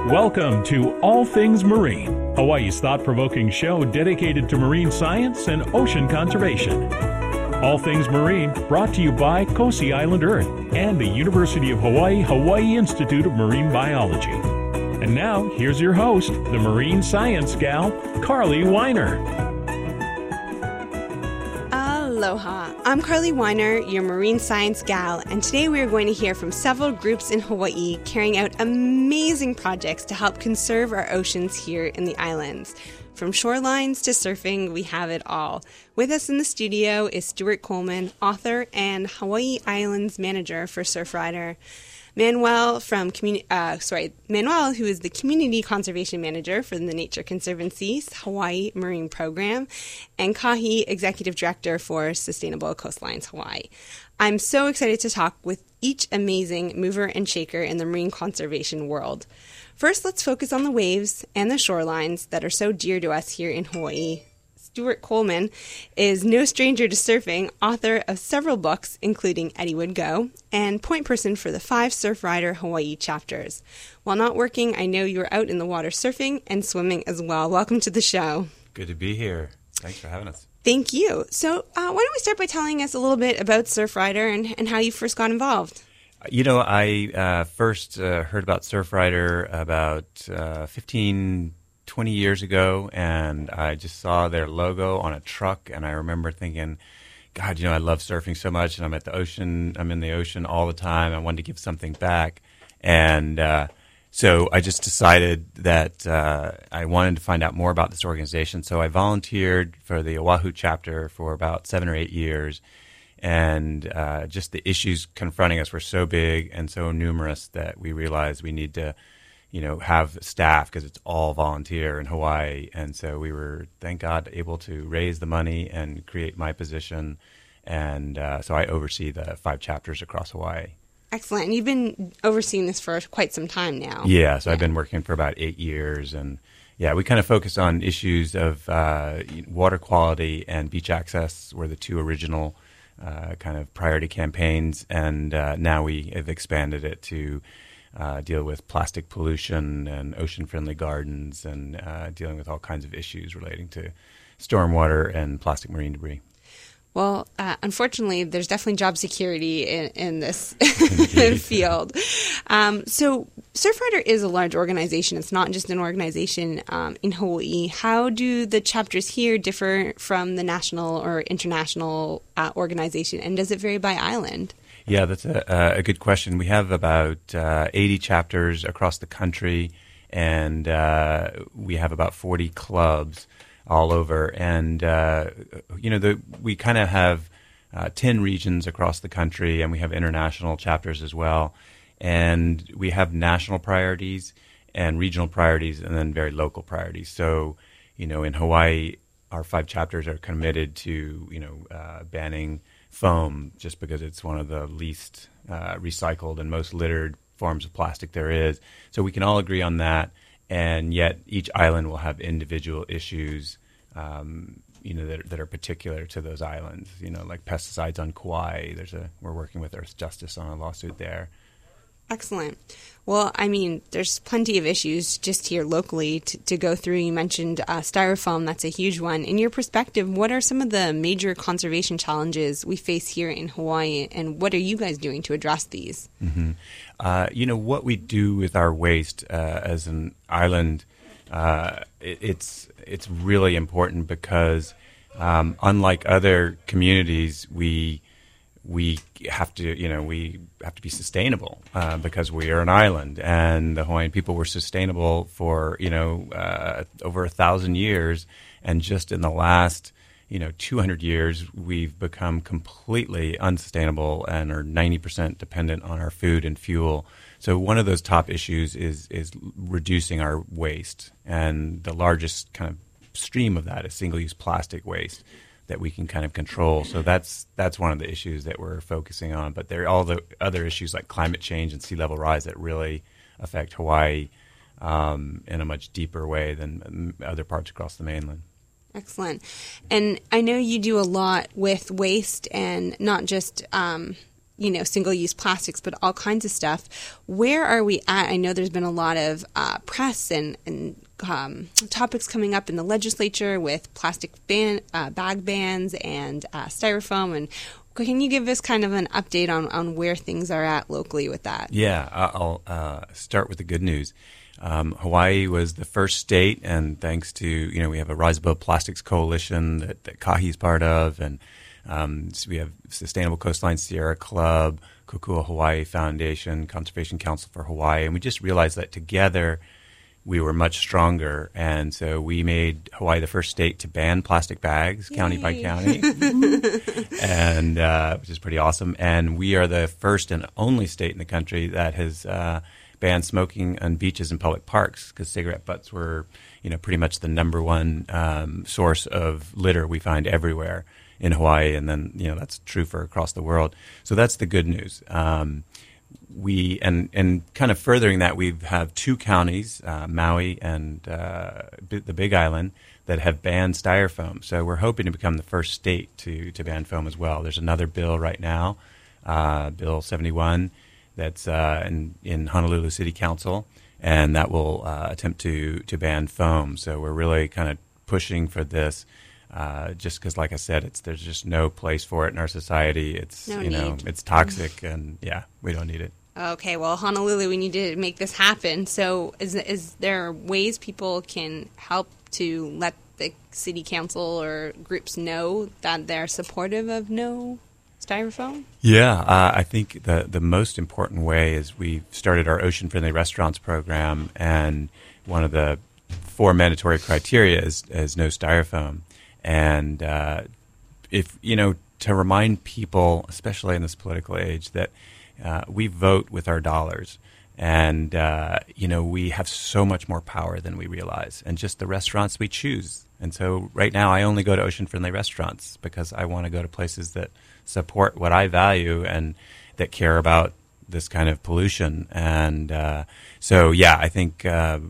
Welcome to All Things Marine, Hawaii's thought-provoking show dedicated to marine science and ocean conservation. All Things Marine, brought to you by Kosi Island Earth and the University of Hawaii Hawaii Institute of Marine Biology. And now, here's your host, the marine science gal, Carly Weiner. Aloha, I'm Carly Weiner, your marine science gal, and today we are going to hear from several groups in Hawaii carrying out amazing projects to help conserve our oceans here in the islands. From shorelines to surfing, we have it all. With us in the studio is Stuart Coleman, author and Hawaii Islands manager for Surfrider. Manuel, who is the Community Conservation Manager for the Nature Conservancy's Hawaii Marine Program, and Kahi, Executive Director for Sustainable Coastlines Hawaii. I'm so excited to talk with each amazing mover and shaker in the marine conservation world. First, let's focus on the waves and the shorelines that are so dear to us here in Hawaii. Stuart Coleman is no stranger to surfing, author of several books, including Eddie Would Go, and point person for the 5 Surfrider Hawaii chapters. While not working, I know you're out in the water surfing and swimming as well. Welcome to the show. Good to be here. Thanks for having us. Thank you. So why don't we start by telling us a little bit about Surfrider and how you first got involved? You know, I first heard about Surfrider about 20 years ago, and I just saw their logo on a truck, and I remember thinking, God, I love surfing so much, and I'm in the ocean all the time. I wanted to give something back, and so I just decided that I wanted to find out more about this organization. So I volunteered for the Oahu chapter for about 7 or 8 years, and just the issues confronting us were so big and so numerous that we realized we need to have staff because it's all volunteer in Hawaii. And so we were, thank God, able to raise the money and create my position. And so I oversee the 5 chapters across Hawaii. Excellent. And you've been overseeing this for quite some time now. Yeah, so I've been working for about 8 years. And yeah, we kind of focus on issues of water quality and beach access were the 2 original kind of priority campaigns. And now we have expanded it to deal with plastic pollution and ocean-friendly gardens and dealing with all kinds of issues relating to stormwater and plastic marine debris. Well, unfortunately, there's definitely job security in this field. So Surfrider is a large organization. It's not just an organization in Hawaii. How do the chapters here differ from the national or international organization, and does it vary by island? Yeah, that's a good question. We have about 80 chapters across the country, and we have about 40 clubs all over. And, we kind of have 10 regions across the country, and we have international chapters as well. And we have national priorities and regional priorities and then very local priorities. So, in Hawaii, our 5 chapters are committed to, banning foam just because it's one of the least recycled and most littered forms of plastic there is. So we can all agree on that, and yet each island will have individual issues that are particular to those islands. Like pesticides on Kauai. We're working with Earth Justice on a lawsuit there. Excellent. Well, there's plenty of issues just here locally to go through. You mentioned styrofoam. That's a huge one. In your perspective, what are some of the major conservation challenges we face here in Hawaii, and what are you guys doing to address these? Mm-hmm. What we do with our waste as an island, it's really important because unlike other communities, we have to be sustainable because we are an island, and the Hawaiian people were sustainable for over 1,000 years, and just in the last 200 years we've become completely unsustainable and are 90% dependent on our food and fuel. So one of those top issues is reducing our waste, and the largest kind of stream of that is single-use plastic waste that we can kind of control. So that's one of the issues that we're focusing on. But there are all the other issues like climate change and sea level rise that really affect Hawaii in a much deeper way than other parts across the mainland. Excellent. And I know you do a lot with waste, and not just single-use plastics, but all kinds of stuff. Where are we at? I know there's been a lot of press and topics coming up in the legislature with plastic bag bans and styrofoam. And can you give us kind of an update on where things are at locally with that? Yeah, I'll start with the good news. Hawaii was the first state, and thanks to, we have a Rise Above Plastics Coalition that Kahi's part of, and so we have Sustainable Coastline Sierra Club, Kokua Hawaii Foundation, Conservation Council for Hawaii, and we just realized that together we were much stronger, and so we made Hawaii the first state to ban plastic bags, county by county, and which is pretty awesome. And we are the first and only state in the country that has banned smoking on beaches and public parks, because cigarette butts were, pretty much the number one source of litter we find everywhere in Hawaii, and then that's true for across the world. So that's the good news. We and kind of furthering that, we have two counties, Maui and the Big Island, that have banned styrofoam. So we're hoping to become the first state to ban foam as well. There's another bill right now, Bill 71, that's in Honolulu City Council, and that will attempt to ban foam. So we're really kind of pushing for this. Just because, like I said, there's just no place for it in our society. It's it's toxic, and we don't need it. Okay, well, Honolulu, we need to make this happen. So, is there ways people can help to let the city council or groups know that they're supportive of no styrofoam? Yeah, I think the most important way is we've started our Ocean Friendly Restaurants program, and one of the 4 mandatory criteria is no styrofoam. And if to remind people, especially in this political age, that we vote with our dollars, and we have so much more power than we realize, and just the restaurants we choose. And so right now, I only go to ocean-friendly restaurants because I want to go to places that support what I value and that care about this kind of pollution. And I think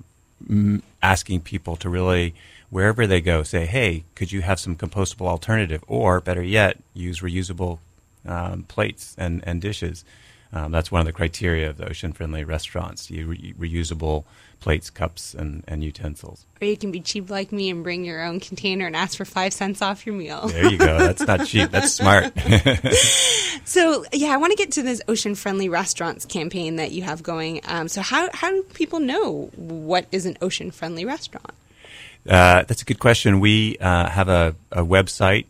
asking people to really, wherever they go, say, hey, could you have some compostable alternative? Or better yet, use reusable plates and dishes. That's one of the criteria of the ocean-friendly restaurants, reusable plates, cups, and utensils. Or you can be cheap like me and bring your own container and ask for 5 cents off your meal. There you go. That's not cheap. That's smart. So, I want to get to this ocean-friendly restaurants campaign that you have going. So how do people know what is an ocean-friendly restaurant? That's a good question. We have a website,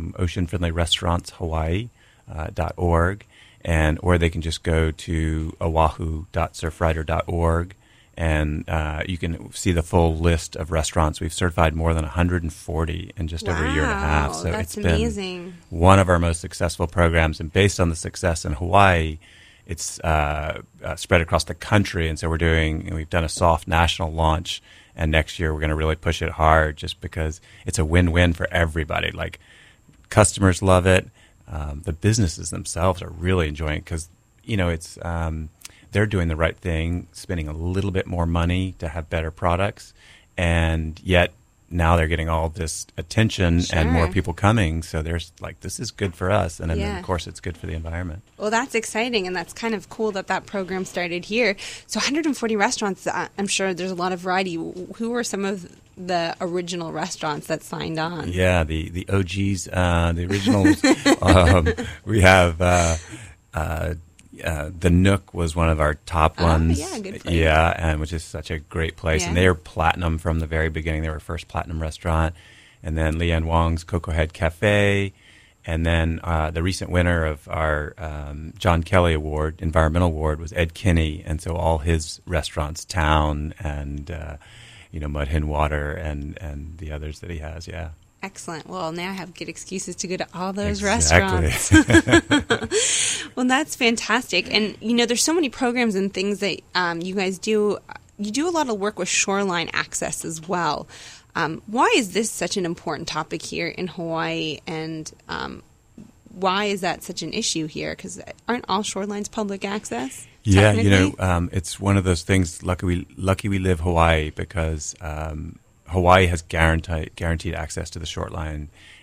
oceanfriendlyrestaurantshawaii.org, or they can just go to oahu.surfrider.org, and you can see the full list of restaurants. We've certified more than 140 in just over a year and a half. So that's it's amazing. Been one of our most successful programs, and based on the success in Hawaii, it's spread across the country. And so we've done a soft national launch. And next year, we're going to really push it hard just because it's a win-win for everybody. Like, customers love it. The businesses themselves are really enjoying it because, it's they're doing the right thing, spending a little bit more money to have better products. And yet now they're getting all this attention and more people coming. So there's this is good for us. And then, of course, it's good for the environment. Well, that's exciting. And that's kind of cool that program started here. So 140 restaurants, I'm sure there's a lot of variety. Who were some of the original restaurants that signed on? Yeah, the OGs, the originals. We have the Nook was one of our top ones. Yeah, good place. Yeah, and which is such a great place. And they were platinum from the very beginning. They were our first platinum restaurant. And then Leanne Wong's Cocoa Head Cafe. And then the recent winner of our John Kelly Award, Environmental Award, was Ed Kinney. And so all his restaurants, Town and Mud Hen Water and the others that he has, Excellent. Well, now I have good excuses to go to all those Exactly. restaurants. Well, that's fantastic. And, there's so many programs and things that you guys do. You do a lot of work with shoreline access as well. Why is this such an important topic here in Hawaii? And why is that such an issue here? Because aren't all shorelines public access? Yeah, it's one of those things. Lucky we live Hawaii because Hawaii has guaranteed access to the shoreline,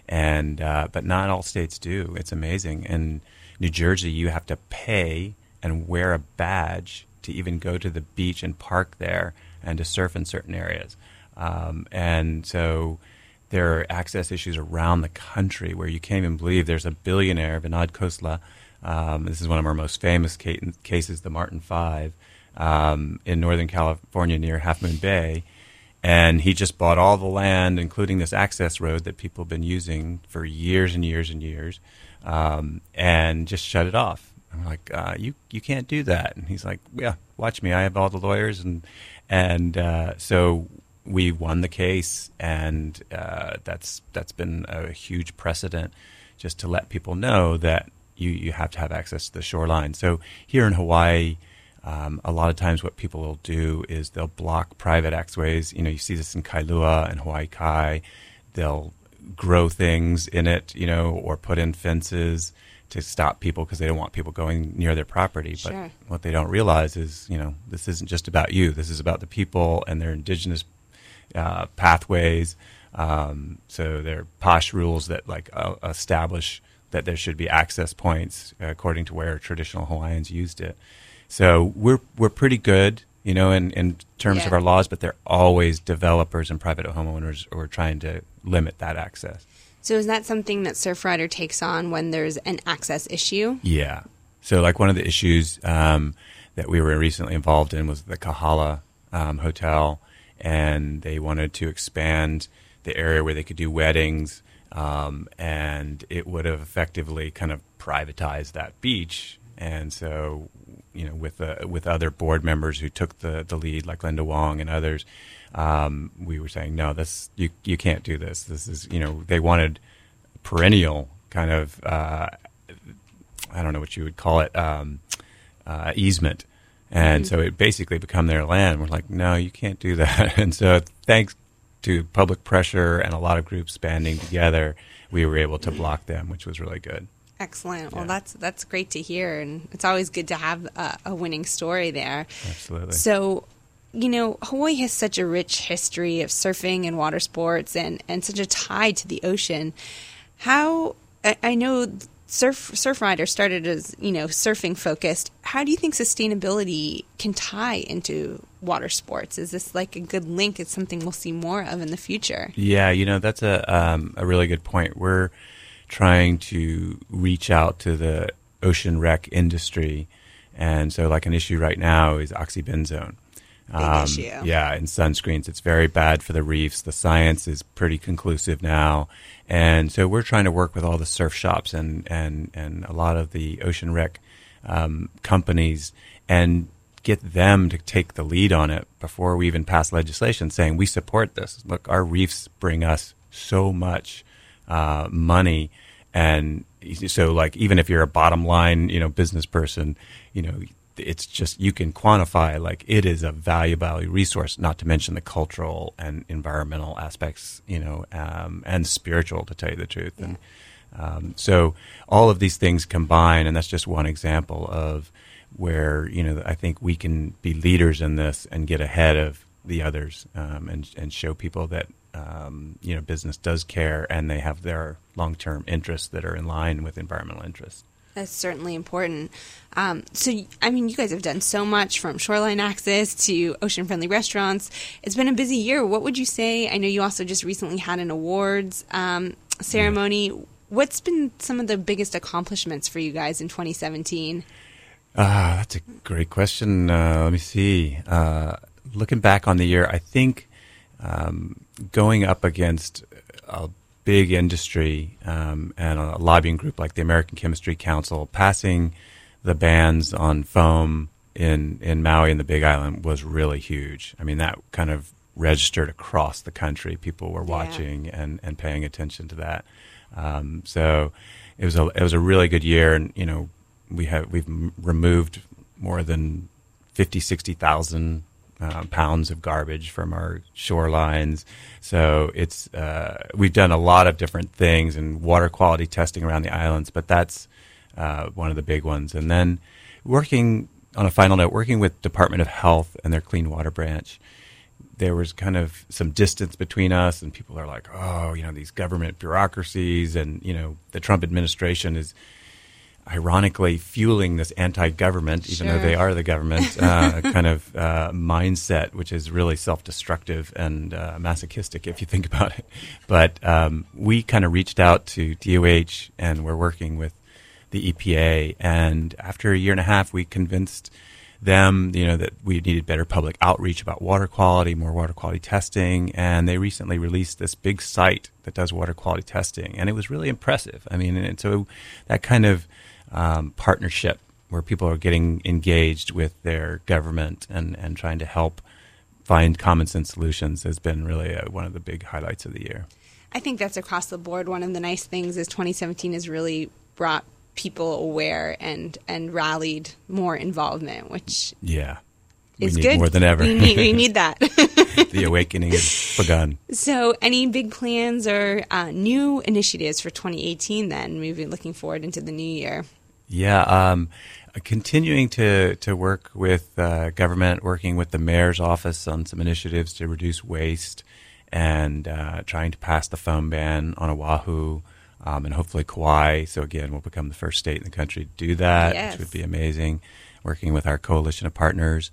and but not all states do. It's amazing. In New Jersey, you have to pay and wear a badge to even go to the beach and park there and to surf in certain areas. And so there are access issues around the country where you can't even believe. There's a billionaire, Vinod Khosla. This is one of our most famous cases, the Martin Five, in Northern California near Half Moon Bay. And he just bought all the land, including this access road that people have been using for years and years and years, and just shut it off. I'm like, you can't do that. And he's like, yeah, watch me. I have all the lawyers. And so we won the case, and that's been a huge precedent just to let people know that you have to have access to the shoreline. So here in Hawaii, a lot of times what people will do is they'll block private accessways. You know, you see this in Kailua and Hawaii Kai. They'll grow things in it, you know, or put in fences to stop people because they don't want people going near their property. Sure. But what they don't realize is, you know, this isn't just about you. This is about the people and their indigenous pathways. So there are posh rules that establish that there should be access points according to where traditional Hawaiians used it. So we're pretty good, you know, in terms of our laws, but there are always developers and private homeowners who are trying to limit that access. So is that something that Surfrider takes on when there's an access issue? Yeah. So like one of the issues that we were recently involved in was the Kahala Hotel, and they wanted to expand the area where they could do weddings, and it would have effectively kind of privatized that beach. And so, you know, with other board members who took the lead, like Linda Wong and others, we were saying, no, you can't do this. This is, you know, they wanted perennial kind of, I don't know what you would call it, easement. And so it basically become their land. We're like, no, you can't do that. And so thanks to public pressure and a lot of groups banding together, we were able to block them, which was really good. Excellent. Yeah. Well, that's great to hear, and it's always good to have a winning story there. Absolutely. So, you know, Hawaii has such a rich history of surfing and water sports, and such a tie to the ocean. How I know Surfrider started as, you know, surfing focused. How do you think sustainability can tie into water sports? Is this like a good link? It's something we'll see more of in the future. Yeah, you know, that's a really good point. We're trying to reach out to the ocean rec industry. And so like an issue right now is oxybenzone. Big issue. Yeah, in sunscreens. It's very bad for the reefs. The science is pretty conclusive now. And so we're trying to work with all the surf shops and a lot of the ocean rec companies and get them to take the lead on it before we even pass legislation saying we support this. Look, our reefs bring us so much money, and so like even if you're a bottom line, you know, business person, you know, it's just you can quantify like it is a valuable resource, not to mention the cultural and environmental aspects, you know, and spiritual, to tell you the truth. Yeah. And so all of these things combine, and that's just one example of where, you know, I think we can be leaders in this and get ahead of the others, and show people that you know, business does care and they have their long-term interests that are in line with environmental interests. That's certainly important. So, I mean, you guys have done so much, from shoreline access to ocean-friendly restaurants. It's been a busy year. What would you say? I know you also just recently had an awards ceremony. What's been some of the biggest accomplishments for you guys in 2017? That's a great question. Let me see. Looking back on the year, I think going up against a big industry and a lobbying group like the American Chemistry Council, passing the bans on foam in Maui and the Big Island was really huge. I mean, that kind of registered across the country. People were watching and paying attention to that. So it was a really good year, and you know, we've removed more than 60,000 pounds of garbage from our shorelines. So it's we've done a lot of different things and water quality testing around the islands, but that's one of the big ones. And then working with Department of Health and their Clean Water Branch, there was kind of some distance between us, and people are like, oh, these government bureaucracies, and, the Trump administration is ironically fueling this anti-government, even though they are the government, kind of mindset, which is really self-destructive and masochistic if you think about it. But we kind of reached out to DOH, and we're working with the EPA, and after a year and a half, we convinced them, that we needed better public outreach about water quality, more water quality testing, and they recently released this big site that does water quality testing, and it was really impressive. I mean, and so that kind of partnership where people are getting engaged with their government and trying to help find common sense solutions has been really one of the big highlights of the year. I think that's across the board. One of the nice things is 2017 has really brought people aware and rallied more involvement, which we is need good. More than ever. We need that. The awakening has begun. So any big plans or new initiatives for 2018 then, maybe looking forward into the new year? Yeah, continuing to work with government, working with the mayor's office on some initiatives to reduce waste, and trying to pass the foam ban on Oahu. And hopefully Kauai. So again, we'll become the first state in the country to do that, which would be amazing. Working with our coalition of partners,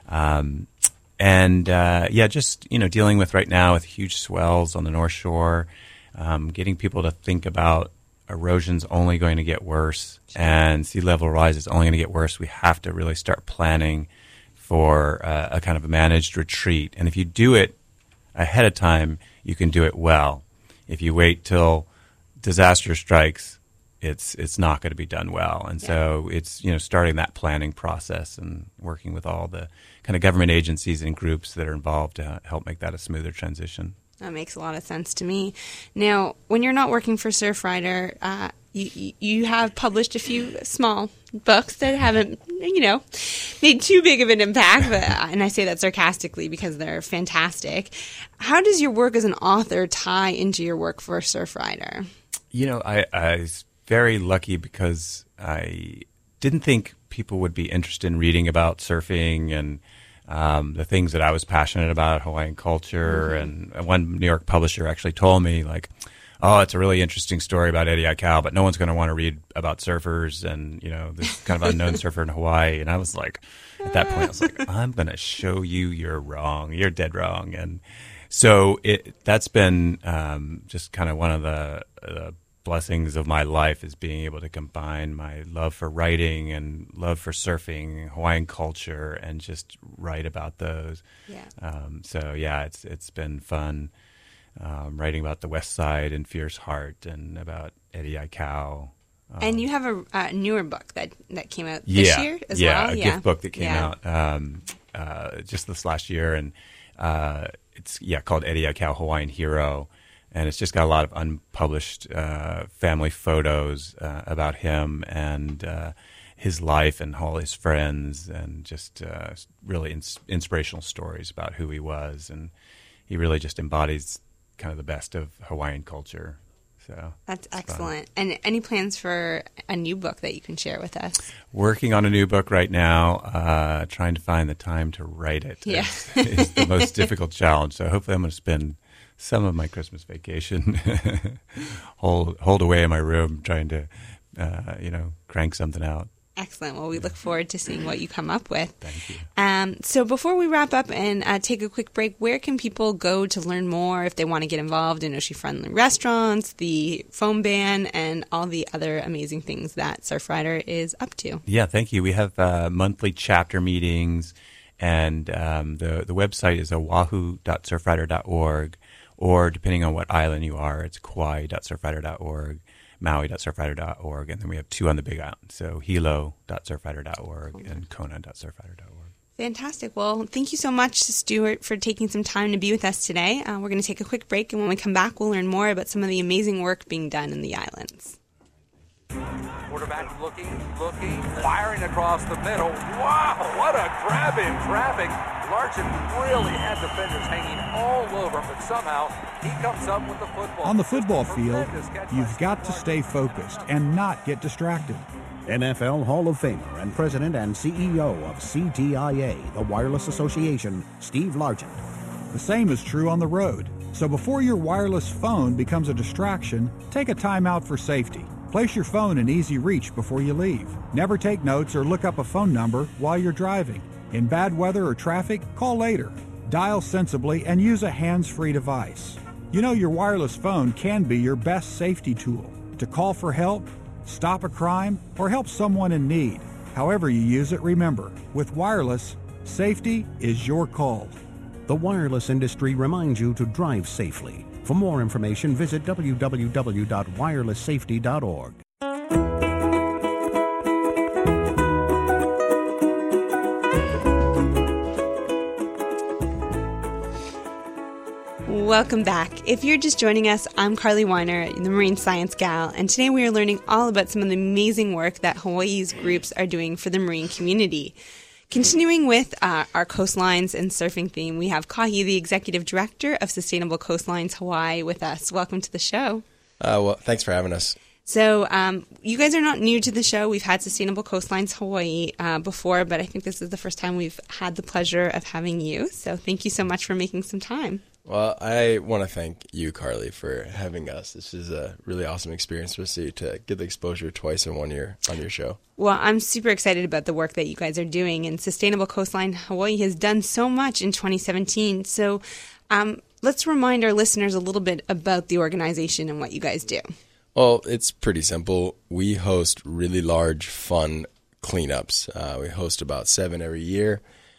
just dealing with right now with huge swells on the North Shore, getting people to think about erosion's only going to get worse and sea level rise is only going to get worse. We have to really start planning for a kind of a managed retreat, and if you do it ahead of time, you can do it well. If you wait till disaster strikes, it's not going to be done well. And so it's, starting that planning process and working with all the kind of government agencies and groups that are involved to help make that a smoother transition. That makes a lot of sense to me. Now, when you're not working for Surfrider, you have published a few small books that haven't, made too big of an impact, and I say that sarcastically because they're fantastic. How does your work as an author tie into your work for Surfrider? I was very lucky because I didn't think people would be interested in reading about surfing and the things that I was passionate about, Hawaiian culture. Mm-hmm. And one New York publisher actually told me, like, oh, it's a really interesting story about Eddie Aikau, but no one's going to want to read about surfers and, this kind of unknown surfer in Hawaii. And I was like, at that point, I was like, I'm going to show you you're wrong. You're dead wrong. And so that's been just kind of one of the blessings of my life, is being able to combine my love for writing and love for surfing, Hawaiian culture, and just write about those. It's been fun writing about the West Side and Fierce Heart and about Eddie Aikau. And you have a newer book that came out this year as well? A gift book that came out just this last year, and it's called Eddie Aikau, Hawaiian Hero. And it's just got a lot of unpublished family photos about him and his life and all his friends, and just really inspirational stories about who he was. And he really just embodies kind of the best of Hawaiian culture. So that's excellent. Fun. And any plans for a new book that you can share with us? Working on a new book right now, trying to find the time to write it. Yeah. is the most difficult challenge. So hopefully I'm going to spend some of my Christmas vacation hold away in my room trying to, crank something out. Excellent. Well, we look forward to seeing what you come up with. Thank you. So before we wrap up and take a quick break, where can people go to learn more if they want to get involved in Ocean-friendly restaurants, the foam ban, and all the other amazing things that Surfrider is up to? Yeah, thank you. We have monthly chapter meetings, and the website is oahu.surfrider.org, or depending on what island you are, it's kauai.surfrider.org. Maui.surfrider.org, and then we have two on the Big Island, so hilo.surfrider.org and kona.surfrider.org. Fantastic. Well, thank you so much, Stuart, for taking some time to be with us today. We're going to take a quick break, and when we come back, we'll learn more about some of the amazing work being done in the islands. Quarterback looking, firing across the middle. Wow, what a grab in traffic. Larson really had defenders hanging all over him, but somehow he comes up with the football. On the football field, you've got to stay focused and not get distracted. NFL Hall of Famer and President and CEO of CTIA, the Wireless Association, Steve Largent. The same is true on the road. So before your wireless phone becomes a distraction, take a time out for safety. Place your phone in easy reach before you leave. Never take notes or look up a phone number while you're driving. In bad weather or traffic, call later. Dial sensibly and use a hands-free device. You know your wireless phone can be your best safety tool to call for help, stop a crime, or help someone in need. However you use it, remember, with wireless, safety is your call. The wireless industry reminds you to drive safely. For more information, visit www.wirelesssafety.org. Welcome back. If you're just joining us, I'm Carly Weiner, the Marine Science Gal, and today we are learning all about some of the amazing work that Hawaii's groups are doing for the marine community. Continuing with our coastlines and surfing theme, we have Kahi, the Executive Director of Sustainable Coastlines Hawaii, with us. Welcome to the show. Well, thanks for having us. So you guys are not new to the show. We've had Sustainable Coastlines Hawaii before, but I think this is the first time we've had the pleasure of having you. So thank you so much for making some time. Well, I want to thank you, Carly, for having us. This is a really awesome experience for us to get the exposure twice in 1 year on your show. Well, I'm super excited about the work that you guys are doing, and Sustainable Coastline Hawaii has done so much in 2017. So let's remind our listeners a little bit about the organization and what you guys do. Well, it's pretty simple. We host really large, fun cleanups. We host about 7 every year,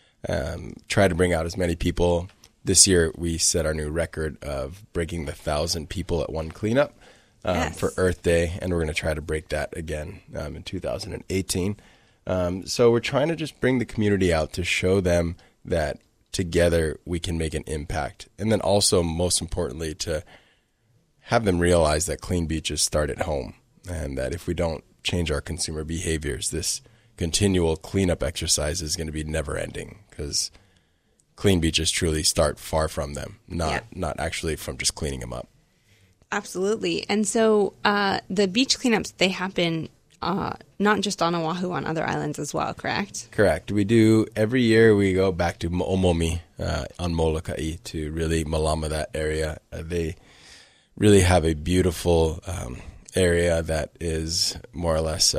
try to bring out as many people. This year, we set our new record of breaking the 1,000 people at one cleanup for Earth Day, and we're going to try to break that again in 2018. So we're trying to just bring the community out to show them that together we can make an impact. And then also, most importantly, to have them realize that clean beaches start at home, and that if we don't change our consumer behaviors, this continual cleanup exercise is going to be never-ending, because clean beaches truly start far from them, not actually from just cleaning them up. Absolutely. And so the beach cleanups, they happen not just on Oahu, on other islands as well, correct? Correct. We do, every year we go back to Mo'omomi on Molokai to really malama that area. They really have a beautiful area that is more or less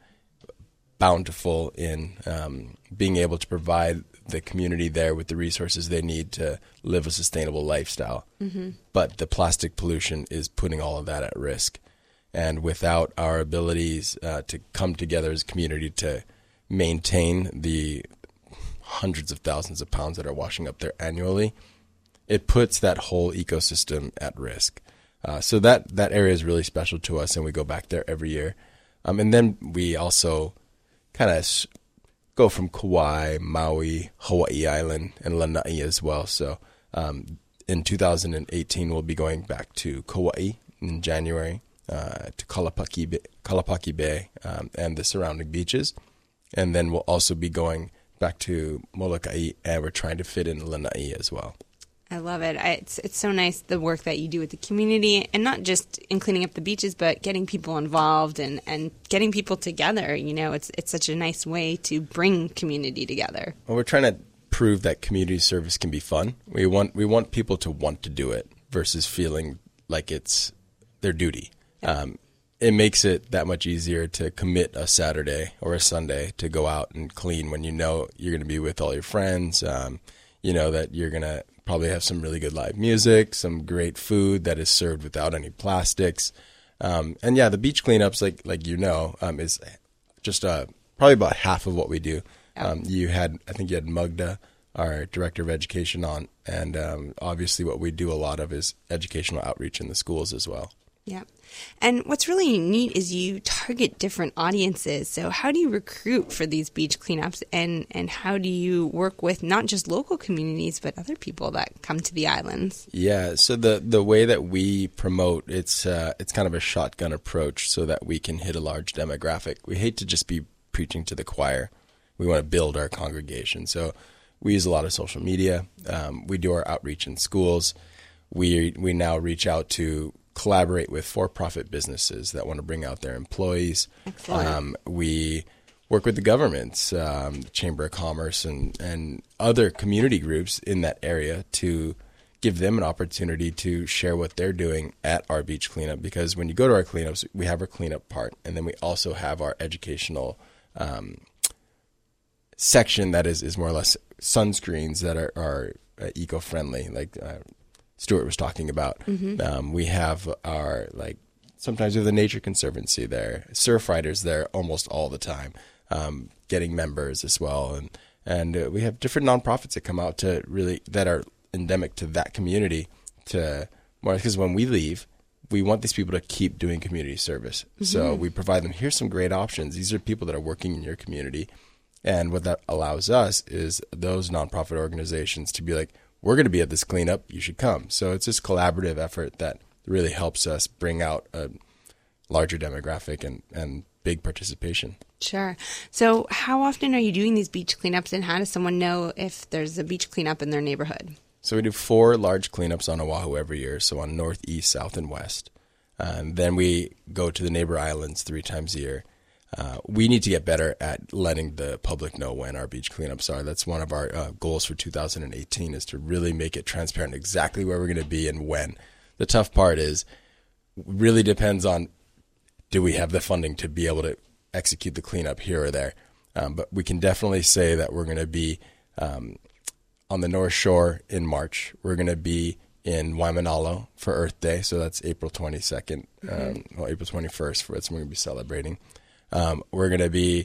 bountiful in being able to provide the community there with the resources they need to live a sustainable lifestyle. Mm-hmm. But the plastic pollution is putting all of that at risk. And without our abilities to come together as a community to maintain the hundreds of thousands of pounds that are washing up there annually, it puts that whole ecosystem at risk. So that area is really special to us, and we go back there every year. And then we also kind of go from Kauai, Maui, Hawaii Island, and Lanai as well. So in 2018, we'll be going back to Kauai in January, to Kalapaki Bay and the surrounding beaches. And then we'll also be going back to Molokai, and we're trying to fit in Lanai as well. I love it. It's so nice, the work that you do with the community, and not just in cleaning up the beaches, but getting people involved and getting people together. You know, it's such a nice way to bring community together. Well, we're trying to prove that community service can be fun. We want people to want to do it versus feeling like it's their duty. It makes it that much easier to commit a Saturday or a Sunday to go out and clean when you know you're going to be with all your friends. You know that you're going to probably have some really good live music, some great food that is served without any plastics. And yeah, the beach cleanups, like you know, is just probably about half of what we do. I think you had Mugda, our director of education, on, and obviously what we do a lot of is educational outreach in the schools as well. Yeah. And what's really neat is you target different audiences. So how do you recruit for these beach cleanups, and how do you work with not just local communities, but other people that come to the islands? Yeah, so the way that we promote, it's kind of a shotgun approach so that we can hit a large demographic. We hate to just be preaching to the choir. We want to build our congregation. So we use a lot of social media. We do our outreach in schools. We now reach out to collaborate with for-profit businesses that want to bring out their employees. Excellent. We work with the governments, the Chamber of Commerce, and other community groups in that area to give them an opportunity to share what they're doing at our beach cleanup. Because when you go to our cleanups, we have our cleanup part, and then we also have our educational section that is more or less sunscreens that are eco-friendly, like Stuart was talking about. We have our, like, sometimes we have the Nature Conservancy there, surf riders there almost all the time, getting members as well. And we have different nonprofits that come out to really, that are endemic to that community, to more, because when we leave, we want these people to keep doing community service. So we provide them, here's some great options. These are people that are working in your community. And what that allows us is those nonprofit organizations to be like, we're going to be at this cleanup, you should come. So it's this collaborative effort that really helps us bring out a larger demographic and big participation. Sure. So how often are you doing these beach cleanups, and how does someone know if there's a beach cleanup in their neighborhood? So we do 4 large cleanups on Oahu every year, so on north, east, south, and west. Then we go to the neighbor islands 3 times a year. We need to get better at letting the public know when our beach cleanups are. That's one of our goals for 2018, is to really make it transparent exactly where we're going to be and when. The tough part is, really depends on, do we have the funding to be able to execute the cleanup here or there? But we can definitely say that we're going to be on the North Shore in March. We're going to be in Waimanalo for Earth Day, so that's April 22nd, April 21st, for that's when we're going to be celebrating. We're going to be,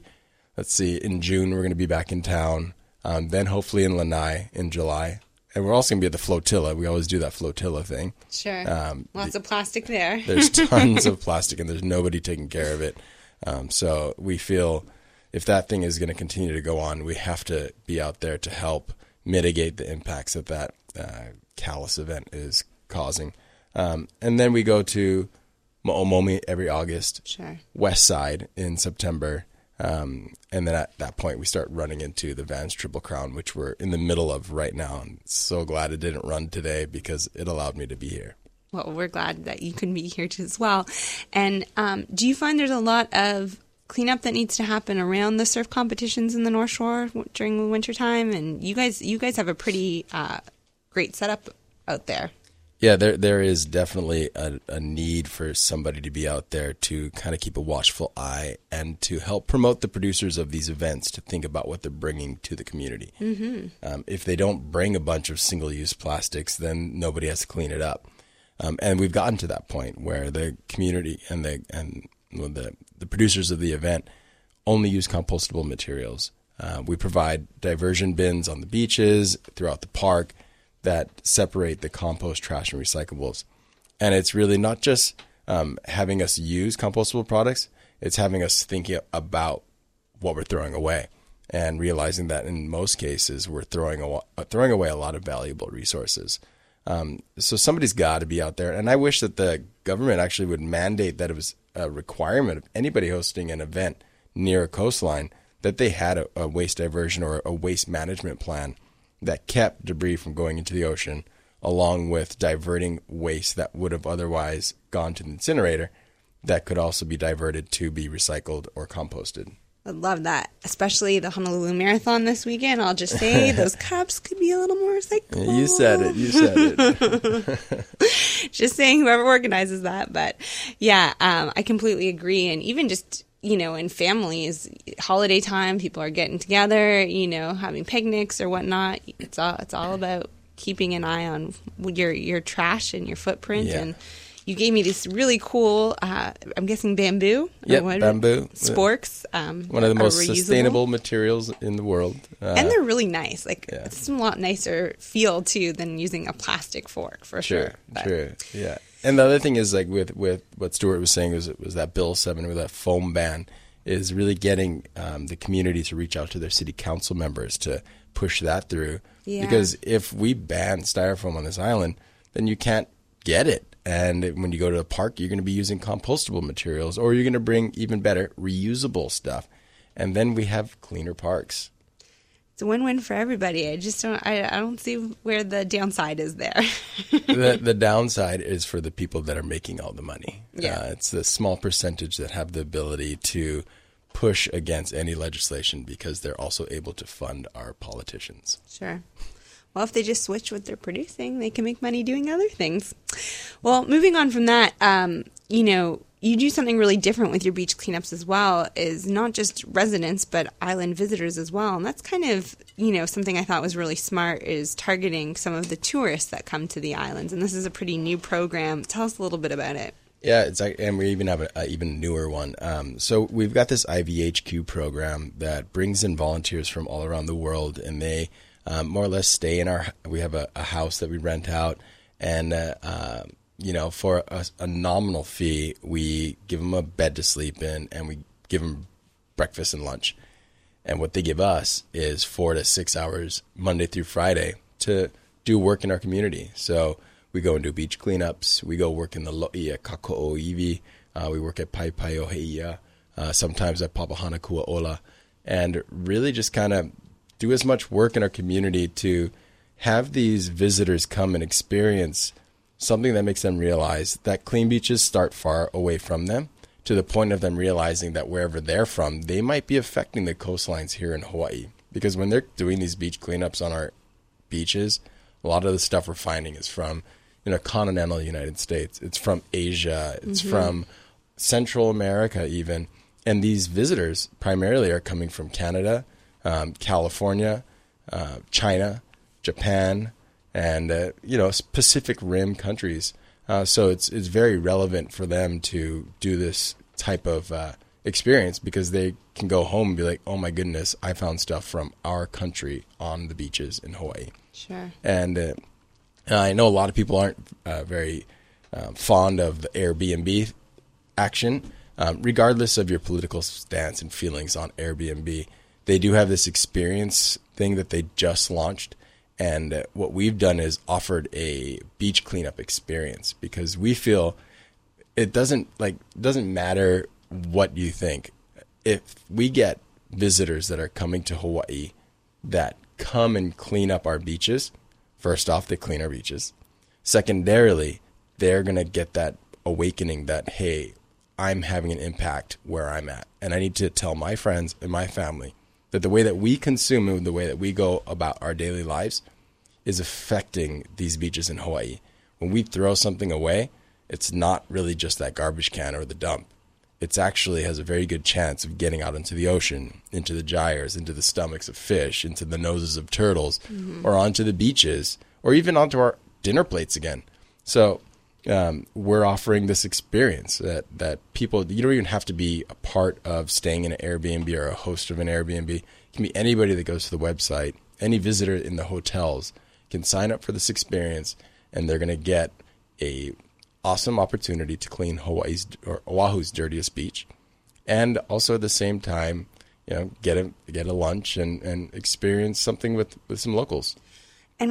in June, we're going to be back in town. Then hopefully in Lanai in July. And we're also going to be at the flotilla. We always do that flotilla thing. Sure. Lots of plastic there. There's tons of plastic, and there's nobody taking care of it. So we feel if that thing is going to continue to go on, we have to be out there to help mitigate the impacts that callous event is causing. And then we go to Mo'omomi every August, sure. West Side in September, and then at that point we start running into the Vans Triple Crown, which we're in the middle of right now. I'm so glad it didn't run today because it allowed me to be here. Well, we're glad that you can be here too as well. And do you find there's a lot of cleanup that needs to happen around the surf competitions in the North Shore during the wintertime? And you guys have a pretty great setup out there. Yeah, there is definitely a need for somebody to be out there to kind of keep a watchful eye and to help promote the producers of these events to think about what they're bringing to the community. If they don't bring a bunch of single-use plastics, then nobody has to clean it up. And we've gotten to that point where the community and the producers of the event only use compostable materials. We provide diversion bins on the beaches, throughout the park, that separate the compost, trash, and recyclables. And it's really not just having us use compostable products, it's having us thinking about what we're throwing away and realizing that in most cases we're throwing away a lot of valuable resources. So somebody's got to be out there. And I wish that the government actually would mandate that it was a requirement of anybody hosting an event near a coastline that they had a waste diversion or a waste management plan that kept debris from going into the ocean, along with diverting waste that would have otherwise gone to the incinerator that could also be diverted to be recycled or composted. I love that, especially the Honolulu Marathon this weekend. I'll just say those cups could be a little more recyclable. You said it. Just saying, whoever organizes that. But yeah, I completely agree. And even just, in families, holiday time, people are getting together, having picnics or whatnot. It's all about keeping an eye on your trash and your footprint. Yeah. And you gave me this really cool, I'm guessing bamboo. Yep, bamboo. Sporks. One of the most sustainable materials in the world. And they're really nice. It's a lot nicer feel, too, than using a plastic fork, for sure. True, yeah. And the other thing is, with what Stuart was saying, was that Bill 7 with that foam ban is really getting the community to reach out to their city council members to push that through. Yeah. Because if we ban styrofoam on this island, then you can't get it. And when you go to a park, you're going to be using compostable materials, or you're going to bring, even better, reusable stuff. And then we have cleaner parks. It's a win-win for everybody. I don't see where the downside is there. The downside is for the people that are making all the money. Yeah. It's the small percentage that have the ability to push against any legislation because they're also able to fund our politicians. Sure. Well, if they just switch what they're producing, they can make money doing other things. Well, moving on from that, you do something really different with your beach cleanups as well, is not just residents, but island visitors as well. And that's kind of, something I thought was really smart, is targeting some of the tourists that come to the islands. And this is a pretty new program. Tell us a little bit about it. Yeah, and we even have an even newer one. So we've got this IVHQ program that brings in volunteers from all around the world, and they more or less stay in we have a house that we rent out, and for a nominal fee, we give them a bed to sleep in, and we give them breakfast and lunch. And what they give us is 4 to 6 hours Monday through Friday to do work in our community. So we go and do beach cleanups. We go work in the Lo'i Kako'oiwi. We work at Paipai'oheia, sometimes at Papahanaukua'ola, and really just kind of do as much work in our community to have these visitors come and experience something that makes them realize that clean beaches start far away from them, to the point of them realizing that wherever they're from, they might be affecting the coastlines here in Hawaii. Because when they're doing these beach cleanups on our beaches, a lot of the stuff we're finding is from continental United States. It's from Asia. It's from Central America even. And these visitors primarily are coming from Canada, California, China, Japan, and Pacific Rim countries. So it's very relevant for them to do this type of experience, because they can go home and be like, oh my goodness, I found stuff from our country on the beaches in Hawaii. Sure. And I know a lot of people aren't very fond of the Airbnb action. Regardless of your political stance and feelings on Airbnb, they do have this experience thing that they just launched. And what we've done is offered a beach cleanup experience, because we feel it doesn't matter what you think. If we get visitors that are coming to Hawaii that come and clean up our beaches, first off, they clean our beaches. Secondarily, they're going to get that awakening that, hey, I'm having an impact where I'm at. And I need to tell my friends and my family that the way that we consume and the way that we go about our daily lives is affecting these beaches in Hawaii. When we throw something away, it's not really just that garbage can or the dump. It actually has a very good chance of getting out into the ocean, into the gyres, into the stomachs of fish, into the noses of turtles, or onto the beaches, or even onto our dinner plates again. So we're offering this experience that people, you don't even have to be a part of staying in an Airbnb or a host of an Airbnb. It can be anybody that goes to the website. Any visitor in the hotels can sign up for this experience, and they're going to get a awesome opportunity to clean Oahu's dirtiest beach, and also at the same time, get a lunch and experience something with some locals. And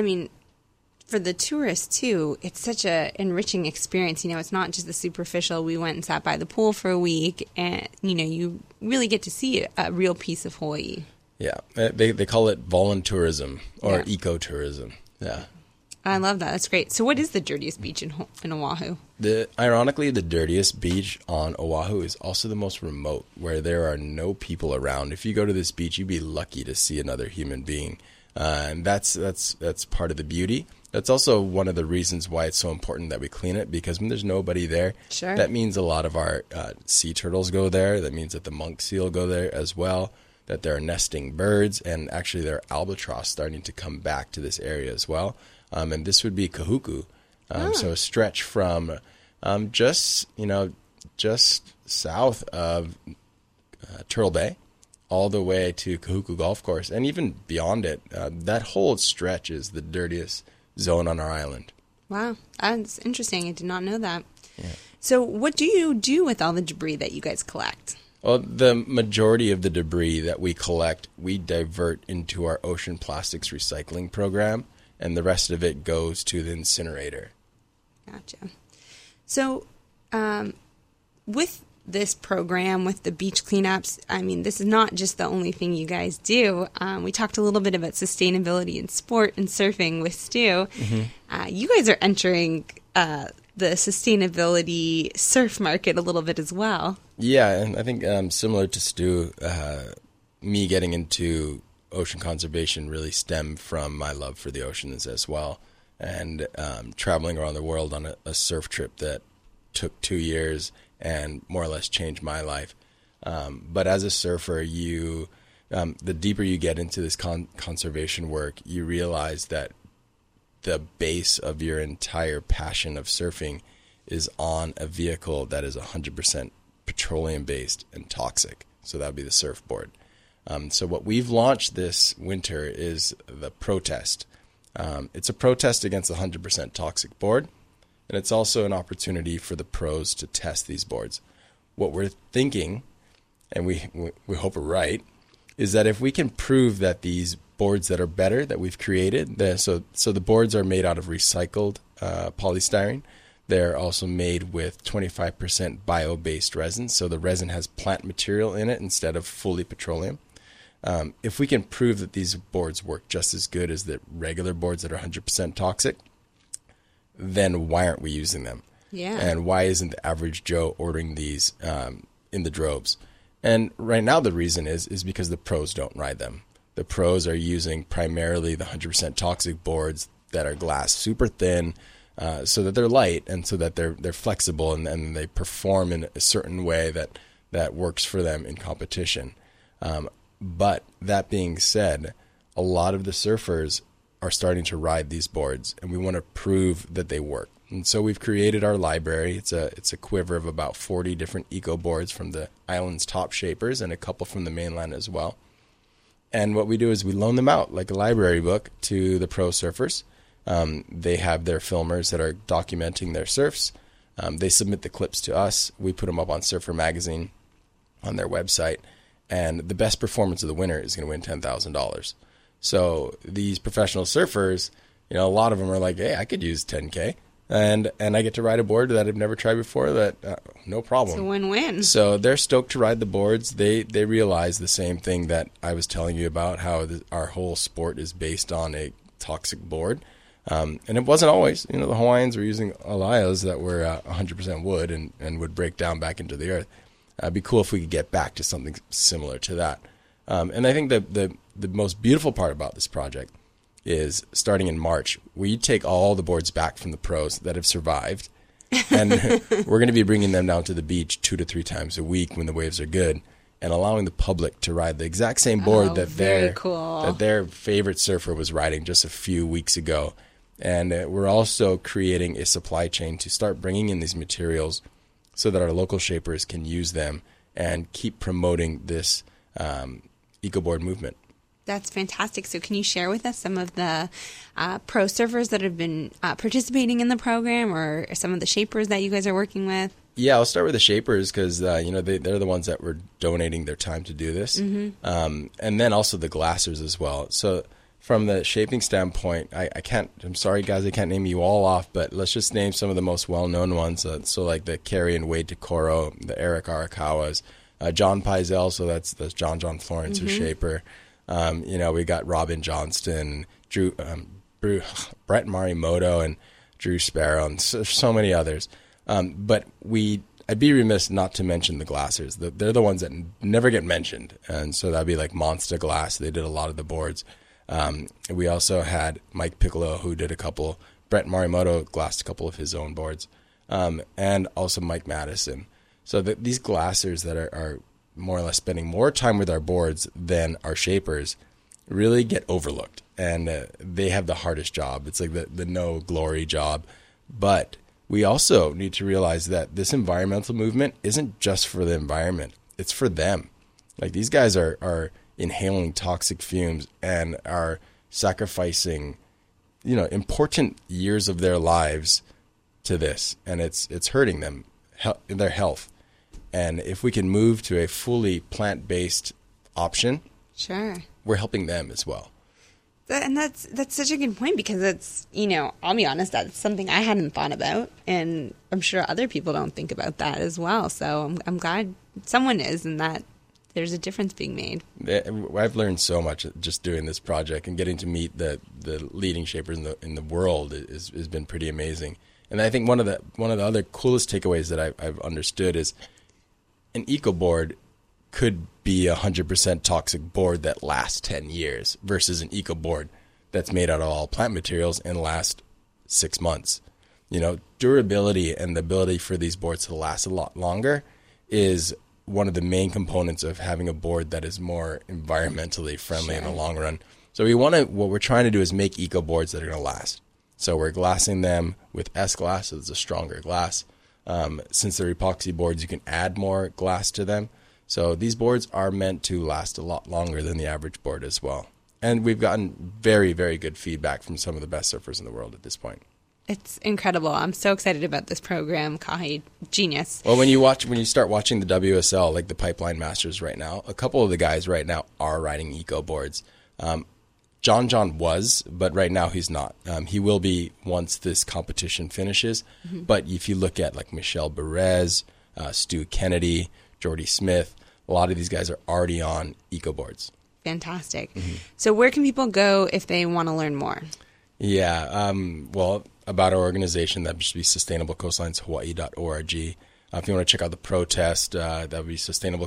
for the tourists too, it's such a enriching experience. It's not just the superficial. We went and sat by the pool for a week, and you really get to see a real piece of Hawaii. Yeah, they call it voluntourism or ecotourism. Yeah, I love that. That's great. So, what is the dirtiest beach in Oahu? Ironically, the dirtiest beach on Oahu is also the most remote, where there are no people around. If you go to this beach, you'd be lucky to see another human being, and that's part of the beauty. That's also one of the reasons why it's so important that we clean it, because when there's nobody there, sure, that means a lot of our sea turtles go there. That means that the monk seal go there as well, that there are nesting birds, and actually there are albatross starting to come back to this area as well. And this would be Kahuku. So a stretch from just south of Turtle Bay all the way to Kahuku Golf Course, and even beyond it. That whole stretch is the dirtiest zone on our island. Wow, that's interesting. I did not know that. Yeah. So what do you do with all the debris that you guys collect? Well, the majority of the debris that we collect, we divert into our ocean plastics recycling program, and the rest of it goes to the incinerator. Gotcha. So with this program, with the beach cleanups, this is not just the only thing you guys do. We talked a little bit about sustainability in sport and surfing with Stu. Mm-hmm. You guys are entering the sustainability surf market a little bit as well. Yeah, and I think similar to Stu, me getting into ocean conservation really stemmed from my love for the oceans as well. And traveling around the world on a surf trip that took 2 years and more or less changed my life. But as a surfer, the deeper you get into this conservation work, you realize that the base of your entire passion of surfing is on a vehicle that is 100% petroleum-based and toxic. So that would be the surfboard. So what we've launched this winter is the Protest. It's a protest against the 100% toxic board, and it's also an opportunity for the pros to test these boards. What we're thinking, and we hope we're right, is that if we can prove that these boards that are better that we've created, so the boards are made out of recycled polystyrene. They're also made with 25% bio-based resin, so the resin has plant material in it instead of fully petroleum. If we can prove that these boards work just as good as the regular boards that are 100% toxic, then why aren't we using them? Yeah. And why isn't the average Joe ordering these in the droves? And right now the reason is because the pros don't ride them. The pros are using primarily the 100% toxic boards that are glass super thin, so that they're light and so that they're flexible and they perform in a certain way that works for them in competition. But that being said, a lot of the surfers are starting to ride these boards, and we want to prove that they work. And so we've created our library. It's a quiver of about 40 different eco boards from the island's top shapers and a couple from the mainland as well. And what we do is we loan them out like a library book to the pro surfers. They have their filmers that are documenting their surfs. They submit the clips to us. We put them up on Surfer Magazine on their website. And the best performance of the winner is going to win $10,000. So these professional surfers, a lot of them are like, hey, I could use 10K. And I get to ride a board that I've never tried before. No problem. It's a win-win. So they're stoked to ride the boards. They realize the same thing that I was telling you about, how our whole sport is based on a toxic board. And it wasn't always. The Hawaiians were using Alayas that were 100% wood and would break down back into the earth. It'd be cool if we could get back to something similar to that. And I think the most beautiful part about this project is starting in March, we take all the boards back from the pros that have survived, and we're going to be bringing them down to the beach 2 to 3 times a week when the waves are good, and allowing the public to ride the exact same board that their favorite surfer was riding just a few weeks ago. And we're also creating a supply chain to start bringing in these materials so that our local shapers can use them and keep promoting this EcoBoard movement. That's fantastic. So can you share with us some of the pro surfers that have been participating in the program, or some of the shapers that you guys are working with? Yeah, I'll start with the shapers because they're the ones that were donating their time to do this. Mm-hmm. And then also the glassers as well. So from the shaping standpoint, I'm sorry guys, I can't name you all off, but let's just name some of the most well-known ones. So like the Kerry and Wade Takoro, the Eric Arakawas, John Pizell, so that's John Florence, mm-hmm. who's shaper. We got Robin Johnston, Brett Marimoto, and Drew Sparrow, and so many others. But I'd be remiss not to mention the glassers. They're the ones that never get mentioned. And so that'd be like Monster Glass. They did a lot of the boards. We also had Mike Piccolo, who did a couple. Brett Marimoto glassed a couple of his own boards. And also Mike Madison. So these glassers that are more or less spending more time with our boards than our shapers really get overlooked. And they have the hardest job. It's like the no glory job. But we also need to realize that this environmental movement isn't just for the environment. It's for them. Like these guys are inhaling toxic fumes and are sacrificing, important years of their lives to this. And it's hurting them, their health. And if we can move to a fully plant-based option, sure, we're helping them as well. And that's such a good point, because it's, I'll be honest, that's something I hadn't thought about, and I'm sure other people don't think about that as well. So I'm glad someone is, and that there's a difference being made. I've learned so much just doing this project, and getting to meet the leading shapers in the world has been pretty amazing. And I think one of the other coolest takeaways that I've understood is an EcoBoard could be 100% toxic board that lasts 10 years versus an eco board that's made out of all plant materials and lasts 6 months. Durability and the ability for these boards to last a lot longer is one of the main components of having a board that is more environmentally friendly in the long run. So what we're trying to do is make eco boards that are going to last. So we're glassing them with S-glass, so it's a stronger glass. Since they're epoxy boards, you can add more glass to them. So these boards are meant to last a lot longer than the average board as well. And we've gotten very, very good feedback from some of the best surfers in the world at this point. It's incredible. I'm so excited about this program, Kahi. Genius. Well, when you start watching the WSL, like the Pipeline Masters right now, a couple of the guys right now are riding eco boards. John was, but right now he's not. He will be once this competition finishes. Mm-hmm. But if you look at like Michelle Perez, Stu Kennedy, Jordy Smith, a lot of these guys are already on eco boards. Fantastic. Mm-hmm. So where can people go if they want to learn more? Yeah, well, about our organization, that should be sustainablecoastlineshawaii.org. If you want to check out the protest, that would be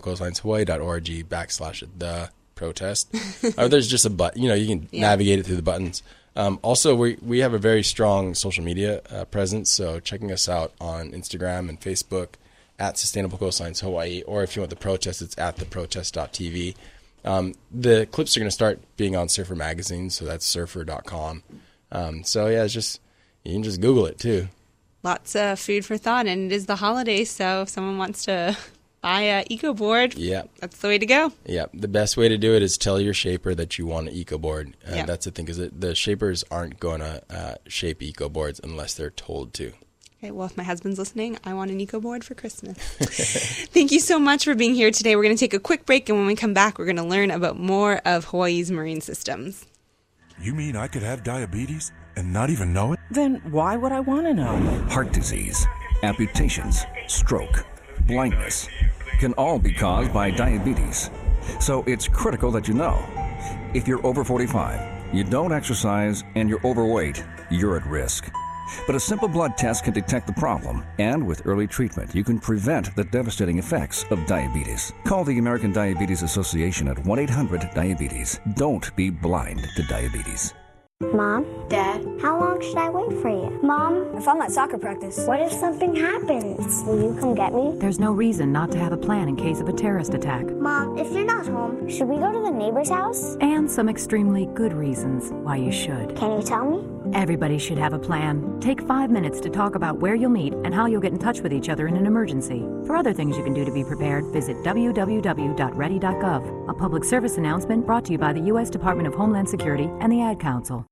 sustainablecoastlineshawaii.org/the protest. There's just a button, you can navigate it through the buttons. Also, we have a very strong social media presence, so checking us out on Instagram and Facebook at Sustainable Coastlines Hawaii, or if you want the protest, it's at theprotest.tv. The clips are going to start being on Surfer Magazine, so that's surfer.com. It's just, you can just Google it too. Lots of food for thought, and it is the holidays, so if someone wants to buy an eco board, that's the way to go. Yeah, the best way to do it is tell your shaper that you want an eco board. That's the thing, because the shapers aren't going to shape eco boards unless they're told to. Okay, well, if my husband's listening, I want an eco board for Christmas. Thank you so much for being here today. We're going to take a quick break, and when we come back, we're going to learn about more of Hawaii's marine systems. You mean I could have diabetes and not even know it? Then why would I want to know? Heart disease, amputations, stroke, blindness can all be caused by diabetes. So it's critical that you know. If you're over 45, you don't exercise, and you're overweight, you're at risk. But a simple blood test can detect the problem, and with early treatment, you can prevent the devastating effects of diabetes. Call the American Diabetes Association at 1-800-DIABETES. Don't be blind to diabetes. Mom? Dad? How long should I wait for you? Mom? If I'm at soccer practice. What if something happens? Will you come get me? There's no reason not to have a plan in case of a terrorist attack. Mom, if you're not home, should we go to the neighbor's house? And some extremely good reasons why you should. Can you tell me? Everybody should have a plan. Take 5 minutes to talk about where you'll meet and how you'll get in touch with each other in an emergency. For other things you can do to be prepared, visit www.ready.gov. A public service announcement brought to you by the U.S. Department of Homeland Security and the Ad Council.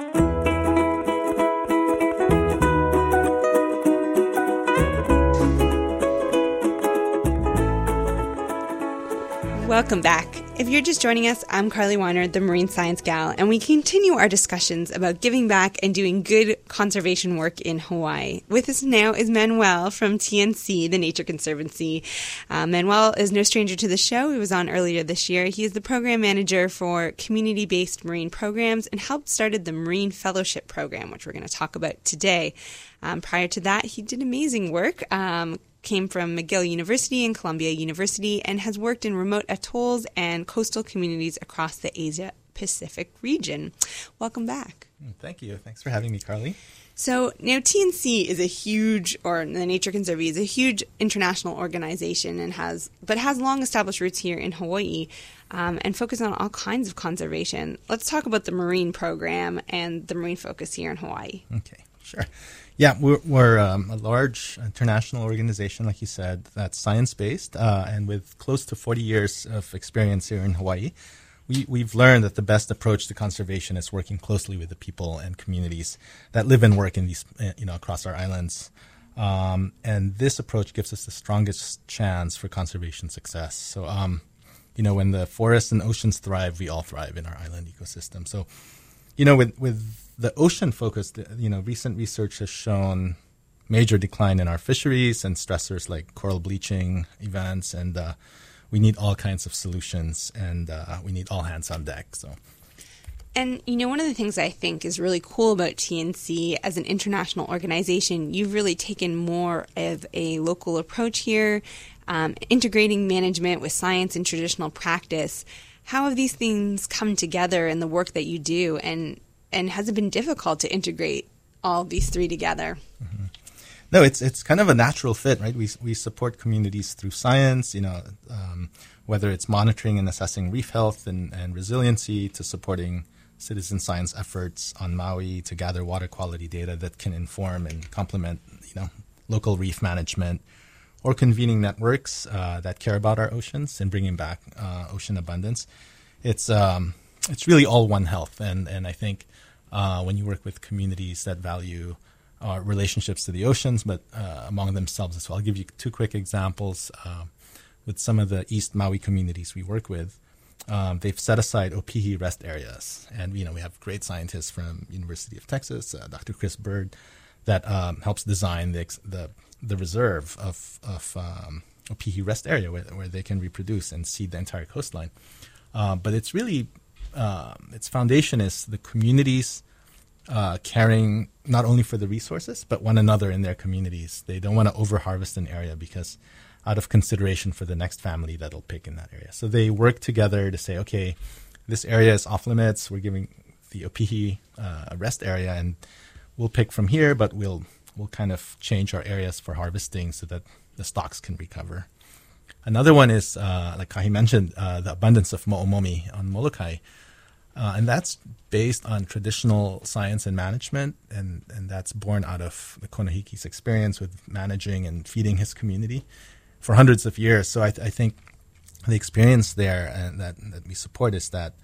Welcome back. If you're just joining us, I'm Carly Weiner, the Marine Science Gal, and we continue our discussions about giving back and doing good conservation work in Hawaii. With us now is Manuel from TNC, the Nature Conservancy. Manuel is no stranger to the show. He was on earlier this year. He is the program manager for community-based marine programs and helped started the Marine Fellowship Program, which we're going to talk about today. Prior to that, he did amazing work. Came from McGill University and Columbia University and has worked in remote atolls and coastal communities across the Asia-Pacific region. Welcome back. Thank you. Thanks for having me, Carly. So now TNC is a huge, or the Nature Conservancy is a huge international organization and has long established roots here in Hawaii and focus on all kinds of conservation. Let's talk about the marine program and the marine focus here in Hawaii. Okay, sure. Yeah, we're a large international organization, like you said, that's science-based, and with close to 40 years of experience here in Hawaii. We've learned that the best approach to conservation is working closely with the people and communities that live and work in these, across our islands. And this approach gives us the strongest chance for conservation success. So, when the forests and oceans thrive, we all thrive in our island ecosystem. So, with the ocean focus, recent research has shown major decline in our fisheries and stressors like coral bleaching events, and we need all kinds of solutions, and we need all hands on deck. And, one of the things I think is really cool about TNC as an international organization, you've really taken more of a local approach here. integrating management with science and traditional practice. How have these things come together in the work that you do, and has it been difficult to integrate all of these three together? Mm-hmm. No, it's kind of a natural fit, right? We support communities through science, whether it's monitoring and assessing reef health and resiliency, to supporting citizen science efforts on Maui to gather water quality data that can inform and complement, local reef management, or convening networks that care about our oceans and bringing back ocean abundance. It's really all One Health, and I think when you work with communities that value relationships to the oceans, but among themselves as well. I'll give you two quick examples. With some of the East Maui communities we work with, they've set aside Opihi rest areas, and we have great scientists from University of Texas, Dr. Chris Bird, that helps design the reserve of Opihi rest area where they can reproduce and seed the entire coastline. But it's really its foundation is the communities caring not only for the resources, but one another in their communities. They don't want to over-harvest an area because out of consideration for the next family that'll pick in that area. So they work together to say, okay, this area is off limits. We're giving the Opihi a rest area, and we'll pick from here, but we'll kind of change our areas for harvesting so that the stocks can recover. Another one is, like Kahi mentioned, the abundance of mo'omomi on Molokai. And that's based on traditional science and management, and that's born out of the Konohiki's experience with managing and feeding his community for hundreds of years. So I think the experience there and that we support is that,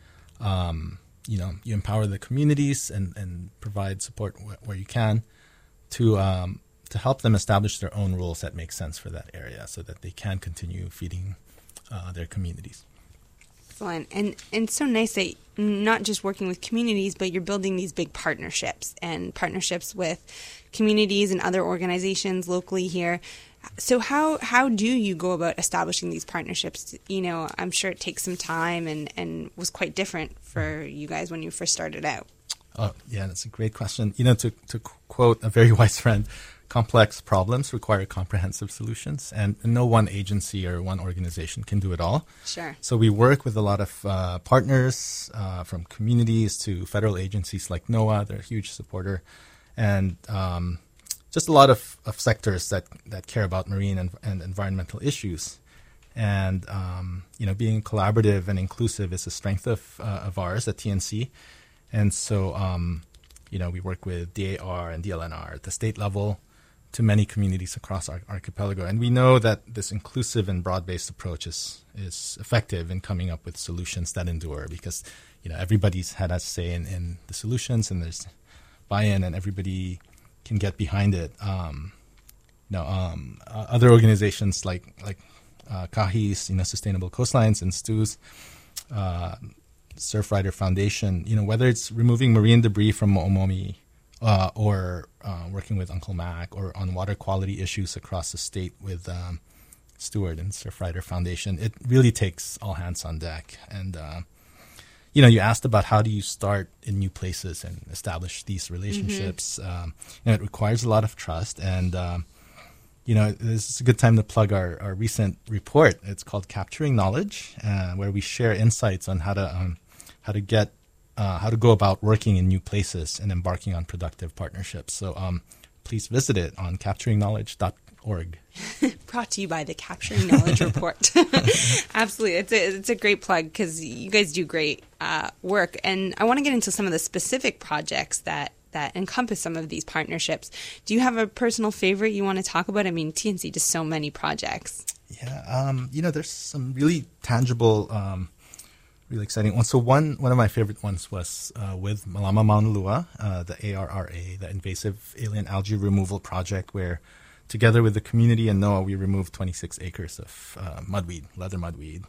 you empower the communities and provide support where you can to help them establish their own rules that make sense for that area so that they can continue feeding their communities. Excellent. And it's so nice that not just working with communities, but you're building these big partnerships with communities and other organizations locally here. So how do you go about establishing these partnerships? I'm sure it takes some time and was quite different for you guys when you first started out. Oh, yeah, that's a great question. To quote a very wise friend, complex problems require comprehensive solutions, and no one agency or one organization can do it all. Sure. So we work with a lot of partners, from communities to federal agencies like NOAA. They're a huge supporter, and just a lot of sectors that care about marine and environmental issues. And being collaborative and inclusive is a strength of ours at TNC. And so, we work with DAR and DLNR at the state level to many communities across our archipelago. And we know that this inclusive and broad-based approach is effective in coming up with solutions that endure because, everybody's had a say in the solutions, and there's buy-in and everybody can get behind it. Other organizations like Kahi's, Sustainable Coastlines, and Stu's, Surfrider Foundation, whether it's removing marine debris from Mo'omomi or working with Uncle Mac or on water quality issues across the state with Stewart and Surfrider Foundation, it really takes all hands on deck. And, you asked about how do you start in new places and establish these relationships. Mm-hmm. It requires a lot of trust. And, this is a good time to plug our recent report. It's called Capturing Knowledge, where we share insights on how to go about working in new places and embarking on productive partnerships. So please visit it on capturingknowledge.org. Brought to you by the Capturing Knowledge Report. Absolutely. It's a great plug because you guys do great work. And I want to get into some of the specific projects that encompass some of these partnerships. Do you have a personal favorite you want to talk about? I mean, TNC does so many projects. Yeah. there's some really tangible, really exciting ones. So one of my favorite ones was with Malama Mauna Lua, the ARRA, the Invasive Alien Algae Removal Project, where together with the community and NOAA, we removed 26 acres of mudweed, leather mudweed.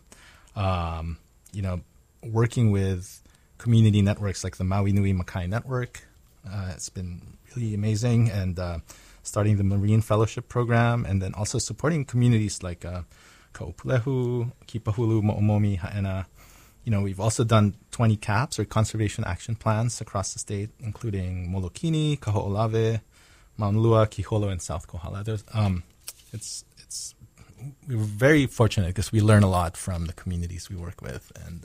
Working with community networks like the Maui Nui Makai Network, it's been really amazing, and starting the Marine Fellowship Program, and then also supporting communities like Ka'upulehu, Kipahulu, Mo'omomi, Ha'ena. We've also done 20 CAPs, or conservation action plans, across the state, including Molokini, Kaho'olawe, Mauna Lua, Kiholo, and South Kohala. It's we're very fortunate because we learn a lot from the communities we work with, and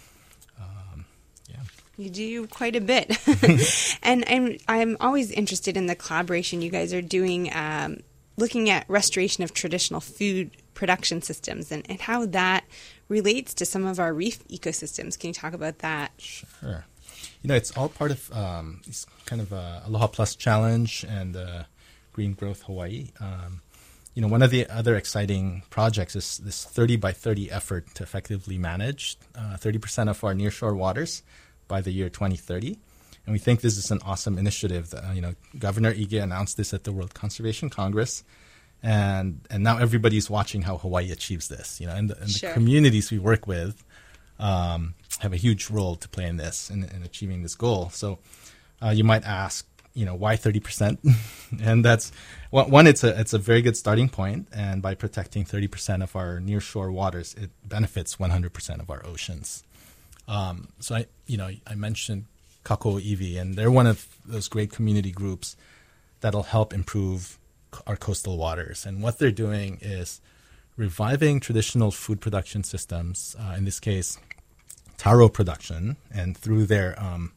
You do quite a bit. And I'm always interested in the collaboration you guys are doing, looking at restoration of traditional food production systems and how that relates to some of our reef ecosystems. Can you talk about that? Sure. It's all part of this kind of Aloha Plus Challenge and Green Growth Hawaii. One of the other exciting projects is this 30 by 30 effort to effectively manage 30% of our nearshore waters by the year 2030. And we think this is an awesome initiative. That, Governor Ige announced this at the World Conservation Congress. And now everybody's watching how Hawaii achieves this. And the communities we work with have a huge role to play in this, in achieving this goal. So you might ask, why 30%? And that's one. It's a very good starting point, and by protecting 30% of our nearshore waters, it benefits 100% of our oceans. So I mentioned Kako Iwi, and they're one of those great community groups that'll help improve our coastal waters. And what they're doing is reviving traditional food production systems. In this case, taro production, and through their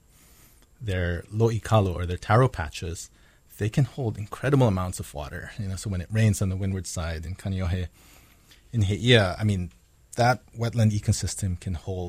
lo'ikalo, or their taro patches, they can hold incredible amounts of water. So when it rains on the windward side in Kaneohe, in He'ia, that wetland ecosystem can hold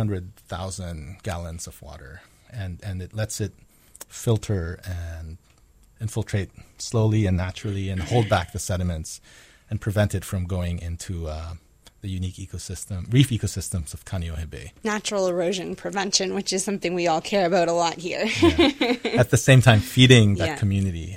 200,000 gallons of water, and it lets it filter and infiltrate slowly and naturally and hold back the sediments and prevent it from going into the unique reef ecosystems of Kaneohe Bay. Natural erosion prevention, which is something we all care about a lot here. At the same time, feeding that community.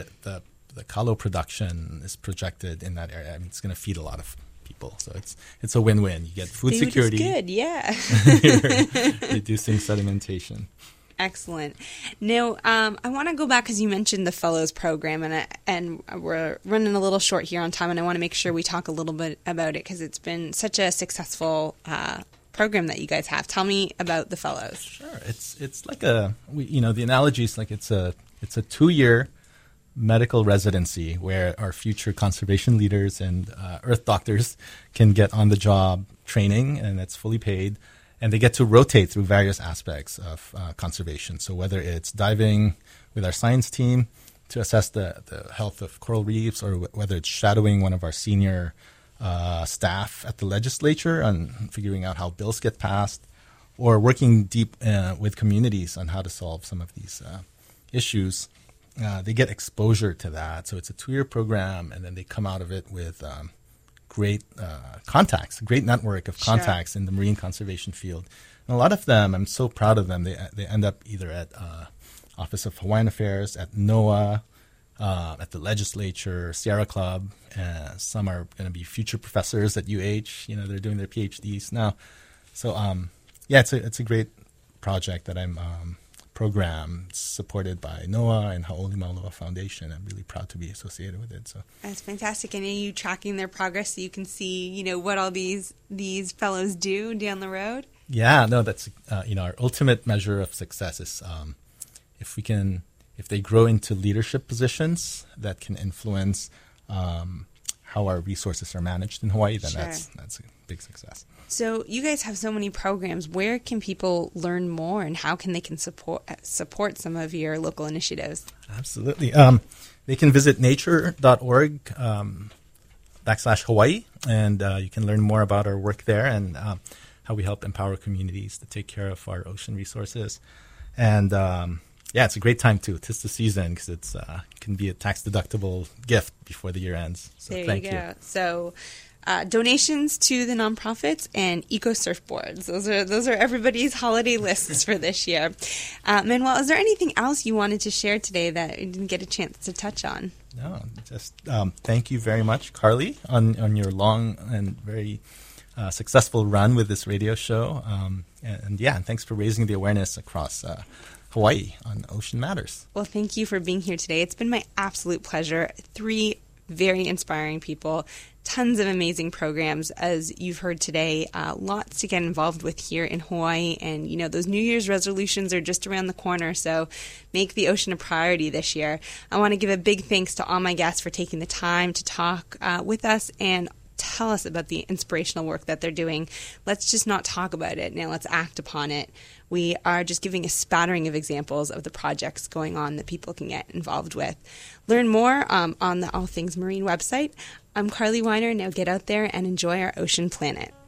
The kalo production is projected in that area. It's going to feed a lot of people, so it's a win-win. You get food security. Food is good, yeah. You're reducing sedimentation. Excellent. Now, I want to go back because you mentioned the Fellows Program, and we're running a little short here on time, and I want to make sure we talk a little bit about it because it's been such a successful program that you guys have. Tell me about the Fellows. Sure. It's like the analogy is like it's a 2-year medical residency where our future conservation leaders and earth doctors can get on the job training, and it's fully paid. And they get to rotate through various aspects of conservation. So whether it's diving with our science team to assess the health of coral reefs, or whether it's shadowing one of our senior staff at the legislature on figuring out how bills get passed, or working deep with communities on how to solve some of these issues, they get exposure to that. So it's a 2-year program, and then they come out of it with great contacts, a great network of contacts in the marine conservation field. And a lot of them, I'm so proud of them, they end up either at Office of Hawaiian Affairs, at NOAA, at the legislature, Sierra Club. Some are going to be future professors at UH. They're doing their PhDs now. So, it's a great project that I'm program supported by NOAA and Hau'oli Maoloa Foundation. I'm really proud to be associated with it. So that's fantastic. And are you tracking their progress so you can see, what all these fellows do down the road? Yeah, no, that's our ultimate measure of success is if they grow into leadership positions that can influence how our resources are managed in Hawaii, then that's a big success. So you guys have so many programs. Where can people learn more, and how can they support some of your local initiatives? Absolutely. They can visit nature.org /Hawaii, and you can learn more about our work there and how we help empower communities to take care of our ocean resources. And it's a great time too. It's the season because it can be a tax-deductible gift before the year ends. So there thank you go. So donations to the nonprofits and eco surfboards. Those are everybody's holiday lists for this year. Manuel, is there anything else you wanted to share today that you didn't get a chance to touch on? No, just thank you very much, Carly, on your long and very successful run with this radio show. And thanks for raising the awareness across Hawaii on ocean matters. Well, thank you for being here today. It's been my absolute pleasure. 3 very inspiring people, tons of amazing programs, as you've heard today, lots to get involved with here in Hawaii. And, those New Year's resolutions are just around the corner, so make the ocean a priority this year. I want to give a big thanks to all my guests for taking the time to talk with us and tell us about the inspirational work that they're doing. Let's just not talk about it. Now let's act upon it. We are just giving a spattering of examples of the projects going on that people can get involved with. Learn more on the All Things Marine website. I'm Carly Weiner. Now get out there and enjoy our ocean planet.